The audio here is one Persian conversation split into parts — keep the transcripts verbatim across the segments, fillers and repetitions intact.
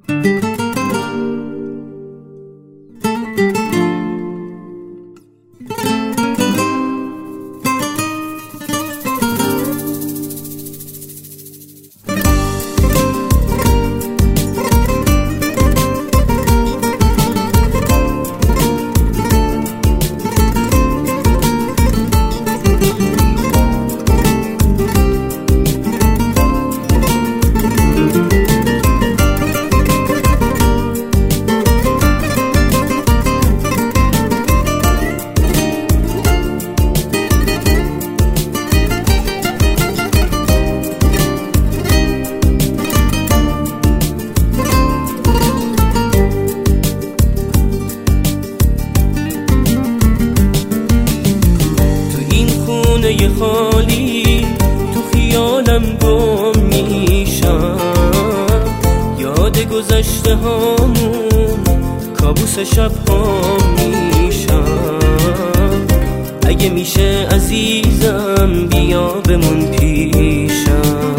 خونه خالی تو خیالم گم میشم، یاد گذشته هامون کابوس شب ها میشم. اگه میشه عزیزم بیا بمون پیشم.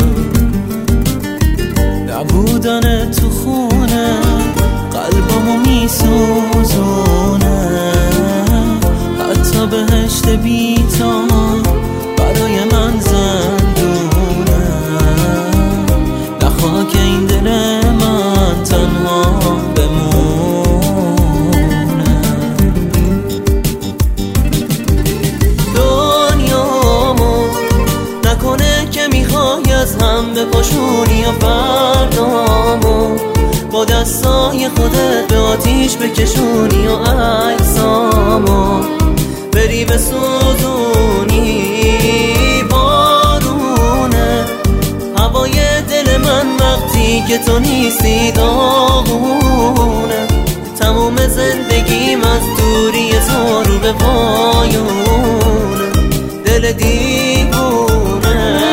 نبودن تو خونه قلبمو میسوزونه، حتی بهشت بی‌تا برای من زندونه. نه خاک این دل من تنها بمونه. دنیامو نکنه که میخوای از هم بپاشونی، یا فردامو با دستای خودت به آتیش بکشونی، و عکسامو بری بسوزونی. بارونه هوای دل من وقتی که تو نیستی داغونه. تموم زندگیم از دوری تو رو به پایونه. دل دیوونه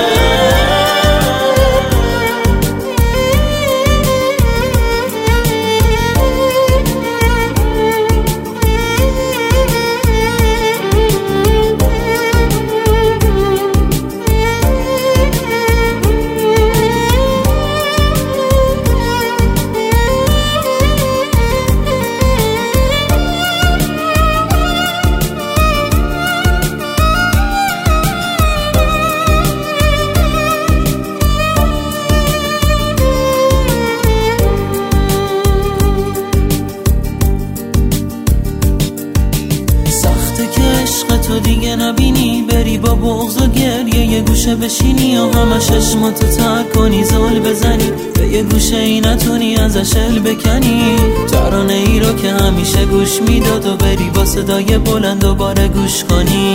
تو دیگه نبینی، بری با بغض و گریه یه گوشه بشینی، و همه چشماتو تر کنی زل بزنی، به یه گوشه ای نتونی ازش ال بکنی. ترانه ای رو که همیشه گوش میداد و بری با صدای بلند دوباره گوش کنی.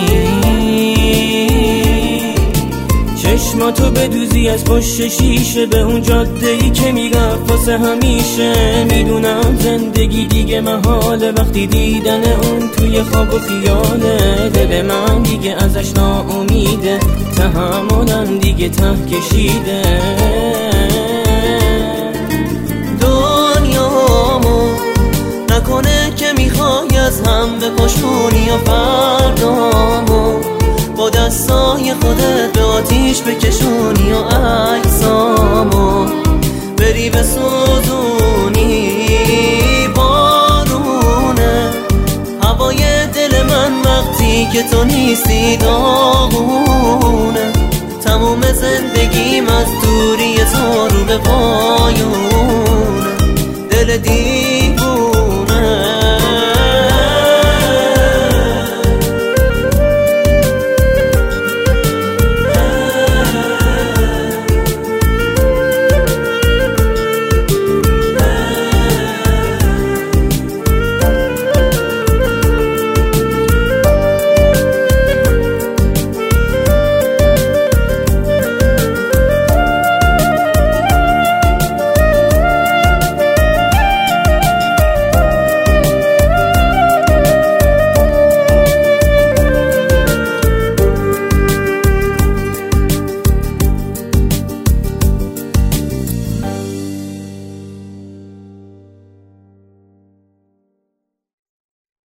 چشماتو بدوزی از پشت شیشه به اون جاده ای که میرفت واسه همیشه. میدونم زندگی دیگه محاله وقتی دیدن اون توی خواب و خیاله. دل من دیگه ازش ناامیده، تحملم دیگه ته کشیده. دنیامو نکنه که میخوای از هم بپاشونی، یا فردامو با دستای خودت به آتیش بکشونی، و عکسامو بری بسوزونی. بارونه هوای دل من وقتی که تو نیستی داغونه. تموم زندگیم از دوری تو رو به پایونه. دل دی